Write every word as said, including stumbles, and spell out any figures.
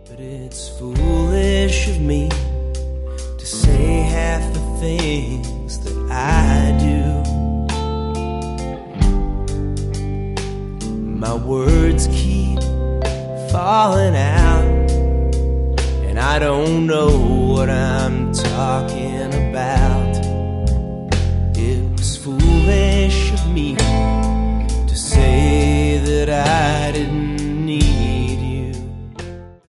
But it's foolish of me to say half the things that I do. My words keep falling out, and I don't know what I'm talking about.